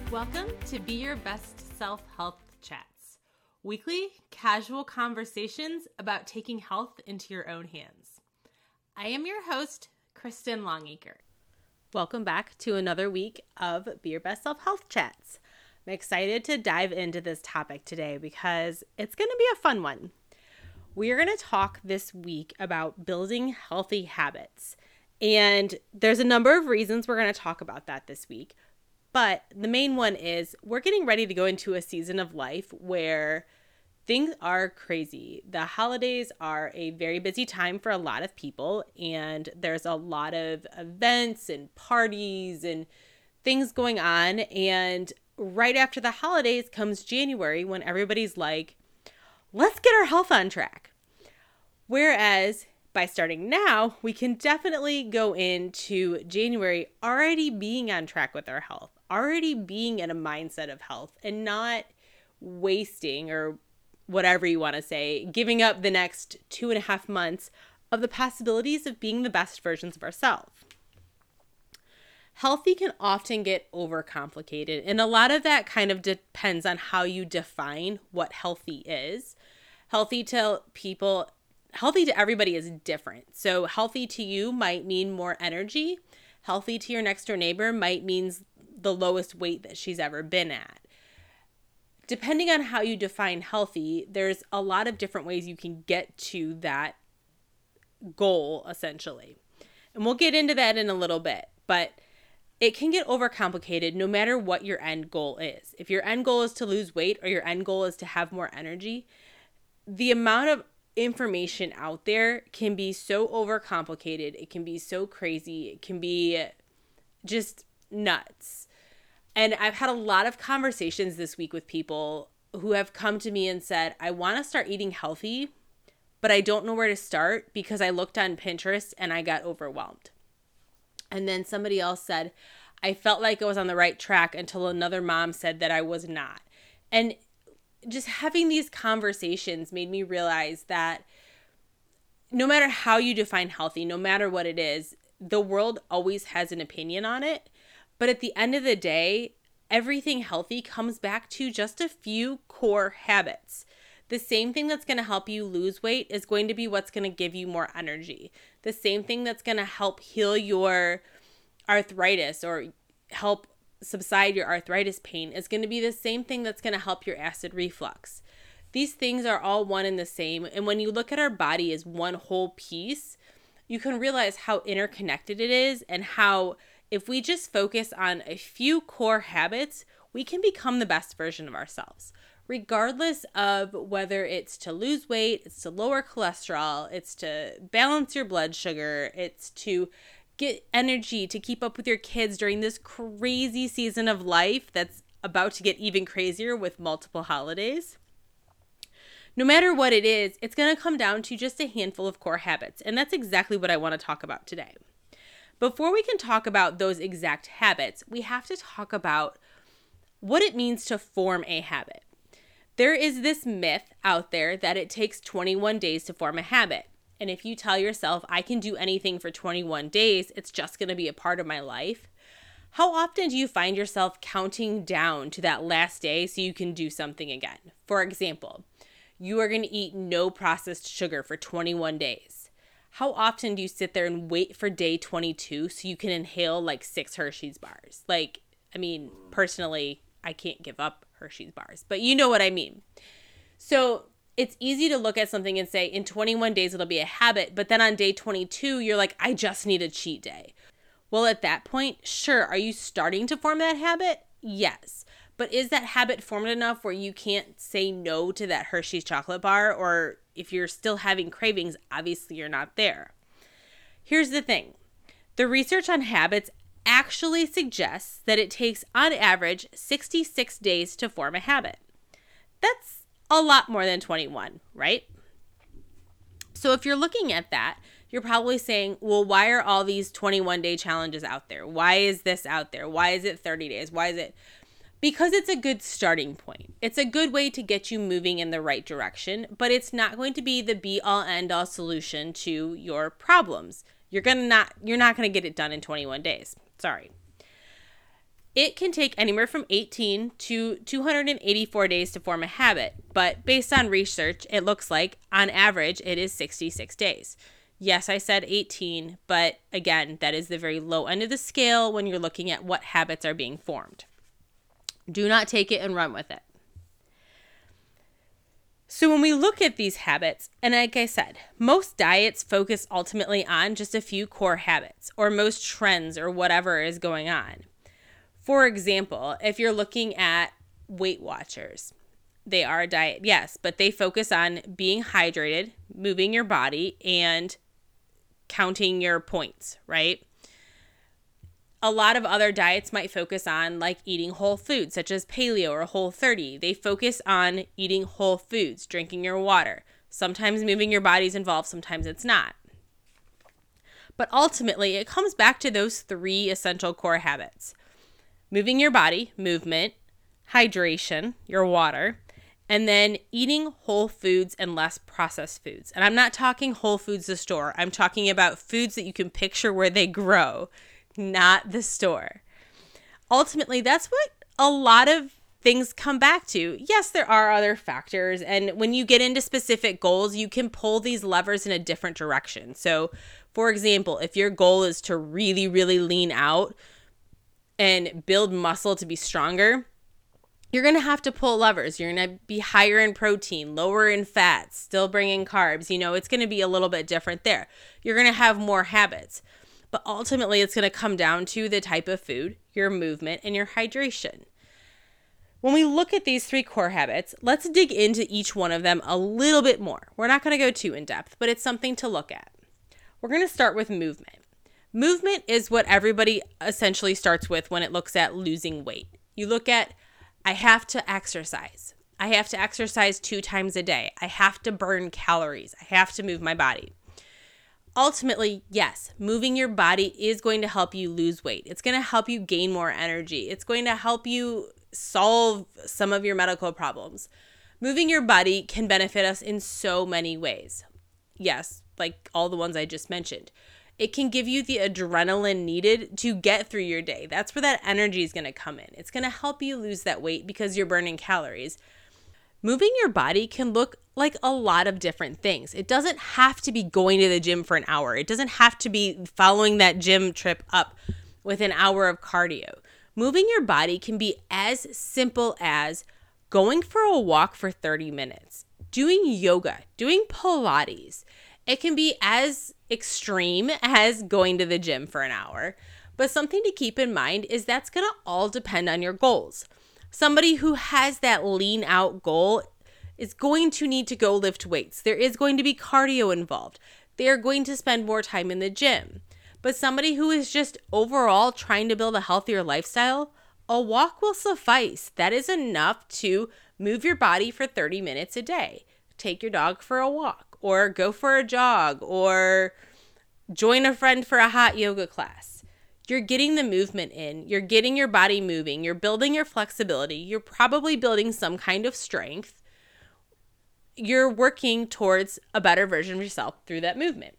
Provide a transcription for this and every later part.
Welcome to Be Your Best Self-Health Chats, weekly casual conversations about taking health into your own hands. I am your host, Kristen Longacre. Welcome back to another week of Be Your Best Self-Health Chats. I'm excited to dive into this topic today because it's going to be a fun one. We are going to talk this week about building healthy habits. And there's a number of reasons we're going to talk about that this week. But the main one is we're getting ready to go into a season of life where things are crazy. The holidays are a very busy time for a lot of people, and there's a lot of events and parties and things going on. And right after the holidays comes January, when everybody's like, let's get our health on track. Whereas by starting now, we can definitely go into January already being on track with our health, already being in a mindset of health, and not wasting, or whatever you want to say, giving up the next 2.5 months of the possibilities of being the best versions of ourselves. Healthy can often get overcomplicated, and a lot of that kind of depends on how you define what healthy is. Healthy to everybody is different. So healthy to you might mean more energy. Healthy to your next door neighbor might mean the lowest weight that she's ever been at. Depending on how you define healthy, there's a lot of different ways you can get to that goal, essentially. And we'll get into that in a little bit, but it can get overcomplicated no matter what your end goal is. If your end goal is to lose weight or your end goal is to have more energy, the amount of information out there can be so overcomplicated. It can be so crazy. It can be just nuts. And I've had a lot of conversations this week with people who have come to me and said, I want to start eating healthy, but I don't know where to start because I looked on Pinterest and I got overwhelmed. And then somebody else said, I felt like I was on the right track until another mom said that I was not. And just having these conversations made me realize that no matter how you define healthy, no matter what it is, the world always has an opinion on it. But at the end of the day, everything healthy comes back to just a few core habits. The same thing that's going to help you lose weight is going to be what's going to give you more energy. The same thing that's going to help heal your arthritis or help subside your arthritis pain is going to be the same thing that's going to help your acid reflux. These things are all one and the same. And when you look at our body as one whole piece, you can realize how interconnected it is and how if we just focus on a few core habits, we can become the best version of ourselves, regardless of whether it's to lose weight, it's to lower cholesterol, it's to balance your blood sugar, it's to get energy to keep up with your kids during this crazy season of life that's about to get even crazier with multiple holidays. No matter what it is, it's going to come down to just a handful of core habits. And that's exactly what I want to talk about today. Before we can talk about those exact habits, we have to talk about what it means to form a habit. There is this myth out there that it takes 21 days to form a habit. And if you tell yourself, I can do anything for 21 days, it's just going to be a part of my life. How often do you find yourself counting down to that last day so you can do something again? For example, you are going to eat no processed sugar for 21 days. How often do you sit there and wait for day 22 so you can inhale like 6 Hershey's bars? Personally, I can't give up Hershey's bars, but you know what I mean. So it's easy to look at something and say, in 21 days, it'll be a habit. But then on day 22, you're like, I just need a cheat day. Well, at that point, sure. Are you starting to form that habit? Yes. But is that habit formed enough where you can't say no to that Hershey's chocolate bar? Or if you're still having cravings, obviously you're not there. Here's the thing. The research on habits actually suggests that it takes, on average, 66 days to form a habit. That's a lot more than 21, right? So if you're looking at that, you're probably saying, well, why are all these 21-day challenges out there? Why is this out there? Why is it 30 days? Why is it? Because it's a good starting point. It's a good way to get you moving in the right direction, but it's not going to be the be-all, end-all solution to your problems. You're not going to get it done in 21 days. Sorry. It can take anywhere from 18 to 284 days to form a habit, but based on research, it looks like on average it is 66 days. Yes, I said 18, but again, that is the very low end of the scale when you're looking at what habits are being formed. Do not take it and run with it. So when we look at these habits, and like I said, most diets focus ultimately on just a few core habits or most trends or whatever is going on. For example, if you're looking at Weight Watchers, they are a diet, yes, but they focus on being hydrated, moving your body, and counting your points, right? A lot of other diets might focus on like eating whole foods, such as paleo or Whole30. They focus on eating whole foods, drinking your water. Sometimes moving your body is involved, sometimes it's not. But ultimately, it comes back to those three essential core habits. Moving your body, movement, hydration, your water, and then eating whole foods and less processed foods. And I'm not talking whole foods the store. I'm talking about foods that you can picture where they grow, not the store. Ultimately, that's what a lot of things come back to. Yes, there are other factors. And when you get into specific goals, you can pull these levers in a different direction. So, for example, if your goal is to really, really lean out and build muscle to be stronger, you're going to have to pull levers. You're going to be higher in protein, lower in fats, still bringing carbs. It's going to be a little bit different there. You're going to have more habits. But ultimately, it's going to come down to the type of food, your movement, and your hydration. When we look at these three core habits, let's dig into each one of them a little bit more. We're not going to go too in depth, but it's something to look at. We're going to start with movement. Movement is what everybody essentially starts with when it looks at losing weight. You look at, I have to exercise. I have to exercise 2 times a day. I have to burn calories. I have to move my body. Ultimately, yes, moving your body is going to help you lose weight. It's going to help you gain more energy. It's going to help you solve some of your medical problems. Moving your body can benefit us in so many ways. Yes, like all the ones I just mentioned. It can give you the adrenaline needed to get through your day. That's where that energy is going to come in. It's going to help you lose that weight because you're burning calories. Moving your body can look like a lot of different things. It doesn't have to be going to the gym for an hour. It doesn't have to be following that gym trip up with an hour of cardio. Moving your body can be as simple as going for a walk for 30 minutes, doing yoga, doing Pilates. It can be as extreme as going to the gym for an hour. But something to keep in mind is that's going to all depend on your goals. Somebody who has that lean out goal is going to need to go lift weights. There is going to be cardio involved. They are going to spend more time in the gym. But somebody who is just overall trying to build a healthier lifestyle, a walk will suffice. That is enough to move your body for 30 minutes a day. Take your dog for a walk, or go for a jog, or join a friend for a hot yoga class. You're getting the movement in. You're getting your body moving. You're building your flexibility. You're probably building some kind of strength. You're working towards a better version of yourself through that movement.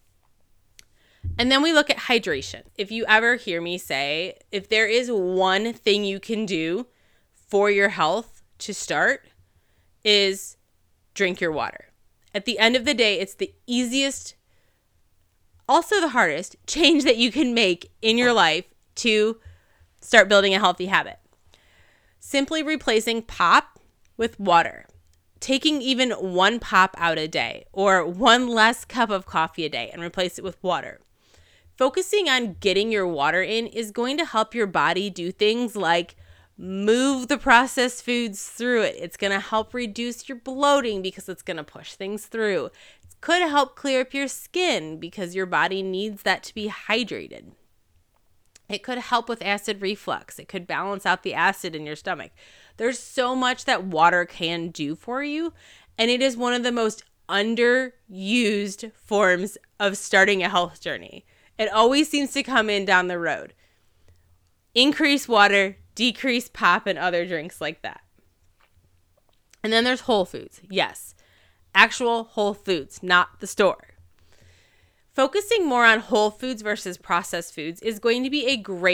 And then we look at hydration. If you ever hear me say, if there is one thing you can do for your health to start, is drink your water. At the end of the day, it's the easiest, also the hardest change that you can make in your life to start building a healthy habit. Simply replacing pop with water. Taking even 1 pop out a day or 1 less cup of coffee a day and replace it with water. Focusing on getting your water in is going to help your body do things like move the processed foods through it. It's going to help reduce your bloating because it's going to push things through. It could help clear up your skin because your body needs that to be hydrated. It could help with acid reflux. It could balance out the acid in your stomach. There's so much that water can do for you, and it is one of the most underused forms of starting a health journey. It always seems to come in down the road. Increase water, decrease pop, and other drinks like that. And then there's whole foods. Yes, actual whole foods, not the store. Focusing more on whole foods versus processed foods is going to be a great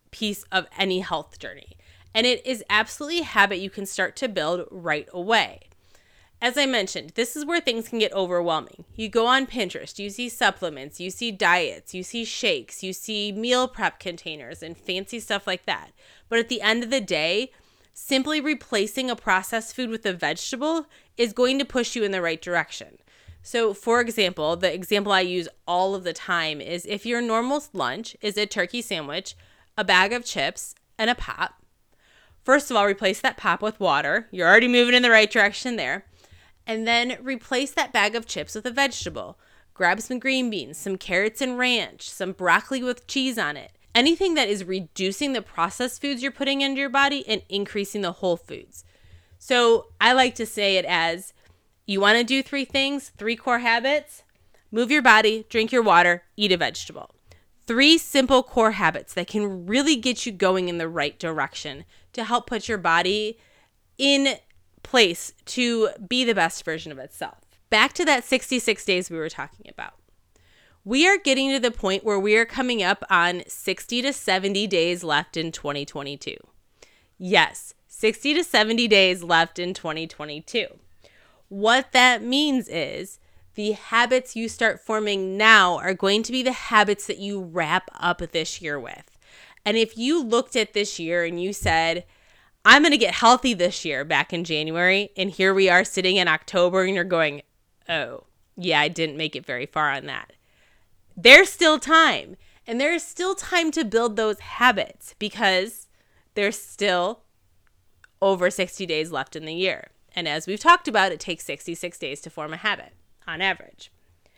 piece of any health journey. And it is absolutely a habit you can start to build right away. As I mentioned, this is where things can get overwhelming. You go on Pinterest, you see supplements, you see diets, you see shakes, you see meal prep containers and fancy stuff like that. But at the end of the day, simply replacing a processed food with a vegetable is going to push you in the right direction. So, for example, the example I use all of the time is if your normal lunch is a turkey sandwich, a bag of chips, and a pop. First of all, replace that pop with water. You're already moving in the right direction there. And then replace that bag of chips with a vegetable. Grab some green beans, some carrots and ranch, some broccoli with cheese on it. Anything that is reducing the processed foods you're putting into your body and increasing the whole foods. So I like to say it as, you want to do 3 things, 3 core habits: move your body, drink your water, eat a vegetable. 3 simple core habits that can really get you going in the right direction to help put your body in place to be the best version of itself. Back to that 66 days we were talking about. We are getting to the point where we are coming up on 60 to 70 days left in 2022. Yes, 60 to 70 days left in 2022. What that means is the habits you start forming now are going to be the habits that you wrap up this year with. And if you looked at this year and you said, I'm going to get healthy this year back in January, and here we are sitting in October and you're going, oh, yeah, I didn't make it very far on that. There's still time, and there's still time to build those habits because there's still over 60 days left in the year. And as we've talked about, it takes 66 days to form a habit on average.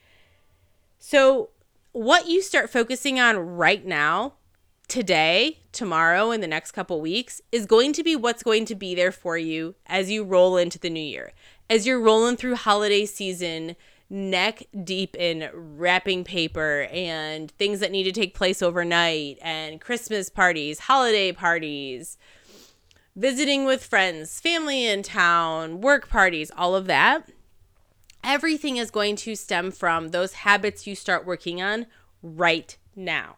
So what you start focusing on right now, today, tomorrow, in the next couple weeks is going to be what's going to be there for you as you roll into the new year. As you're rolling through holiday season, neck deep in wrapping paper and things that need to take place overnight and Christmas parties, holiday parties, visiting with friends, family in town, work parties, all of that. Everything is going to stem from those habits you start working on right now.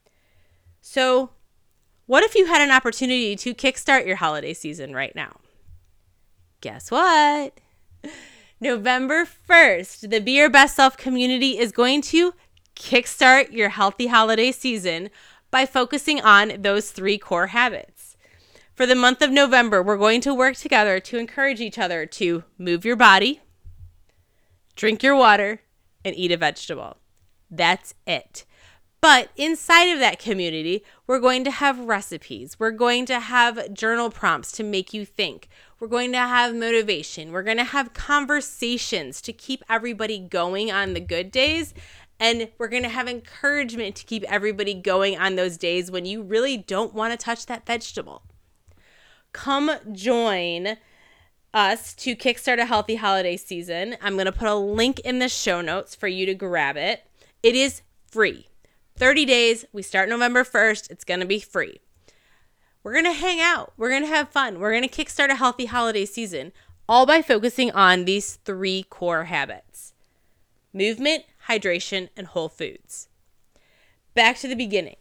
So, what if you had an opportunity to kickstart your holiday season right now? Guess what? November 1st, the Be Your Best Self community is going to kickstart your healthy holiday season by focusing on those 3 core habits. For the month of November, we're going to work together to encourage each other to move your body, drink your water, and eat a vegetable. That's it. But inside of that community, we're going to have recipes. We're going to have journal prompts to make you think. We're going to have motivation. We're going to have conversations to keep everybody going on the good days. And we're going to have encouragement to keep everybody going on those days when you really don't want to touch that vegetable. Come join us to kickstart a healthy holiday season. I'm going to put a link in the show notes for you to grab it. It is free. 30 days. We start November 1st. It's going to be free. We're going to hang out. We're going to have fun. We're going to kickstart a healthy holiday season, all by focusing on these 3 core habits: movement, hydration, and whole foods. Back to the beginning.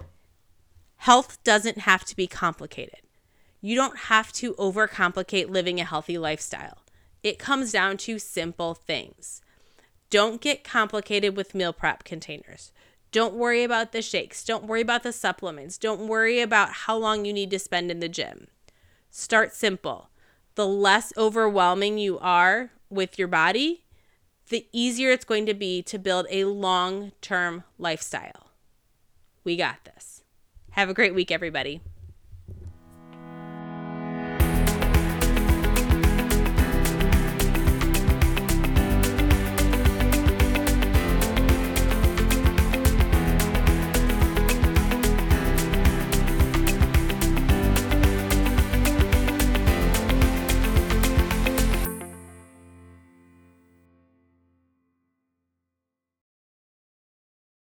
Health doesn't have to be complicated. You don't have to overcomplicate living a healthy lifestyle. It comes down to simple things. Don't get complicated with meal prep containers. Don't worry about the shakes. Don't worry about the supplements. Don't worry about how long you need to spend in the gym. Start simple. The less overwhelming you are with your body, the easier it's going to be to build a long-term lifestyle. We got this. Have a great week, everybody.